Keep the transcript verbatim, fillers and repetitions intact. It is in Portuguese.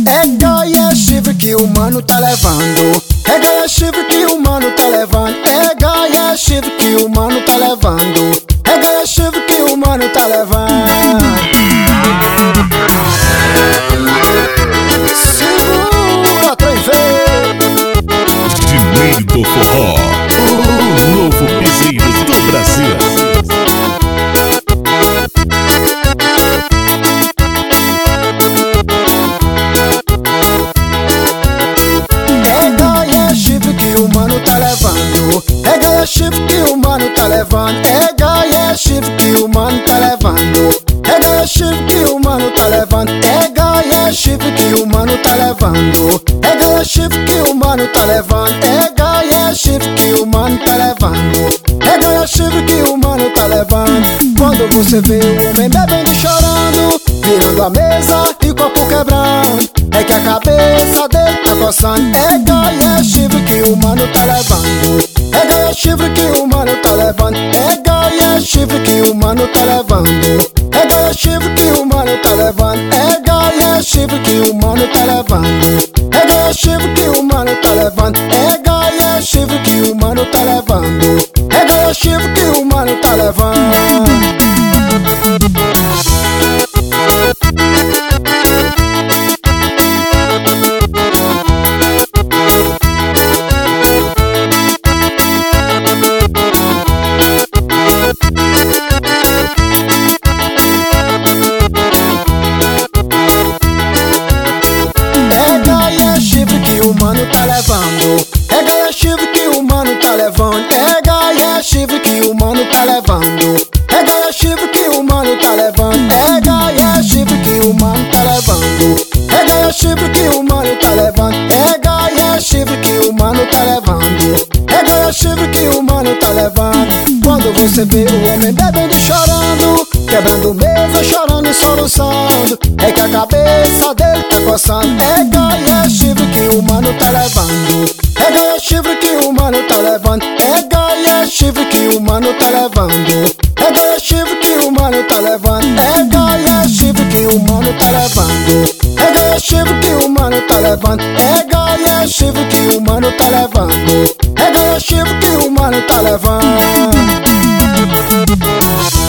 É gaia chifre que o mano tá levando. É gaia chifre que o mano tá levando. É gaia chifre que o mano tá levando. É gaia chifre que o mano tá levando. Segura, trem feio. D J do Forró, o novo piseiro do Brasil. É gaia chifre que o mano tá levando. É gaia chifre que o mano tá levando. É gaia chifre que o mano tá levando. É gaia chifre que o mano tá levando. É gaia chifre que o mano tá levando. É gaia chifre que o mano tá levando. É gaia chifre que o mano tá levando. É gaia chifre que o mano tá levando. Quando você vê o homem bebendo e chorando, virando a mesa e o copo quebrando, é que a cabeça dele tá coçando. É gaia chifre que o mano tá levando. É gaia chifre que o mano tá levando. É gaia chifre que o mano tá levando. É gaia chifre que o mano tá levando. É gaia chifre que o mano tá levando. É gaia chifre que o mano tá levando. É gaia chifre que o mano tá levando. É gaia chifre que o mano tá levando. É gaia chifre que o mano tá levando. É gaia chifre que o mano tá levando. É gaia chifre que o mano tá levando. É gaia chifre que o mano tá levando. É gaia chifre que o mano tá levando. É gaia chifre que o mano tá levando. É gaia chifre que o mano tá levando. É gaia chifre que o mano tá levando. Quando você vê o homem bebendo e chorando, quebrando mesa, chorando e soluçando, é que a cabeça dele tá coçando. É gaia chifre que o mano tá levando. É gaia chifre que o mano tá levando. É gaia chifre que o mano tá levando. É gaia chifre que o mano tá levando. É gaia chifre que o mano tá levando. É gaia chifre que o mano tá levando. É gaia chifre que o mano tá levando. É gaia chifre que o mano tá levando.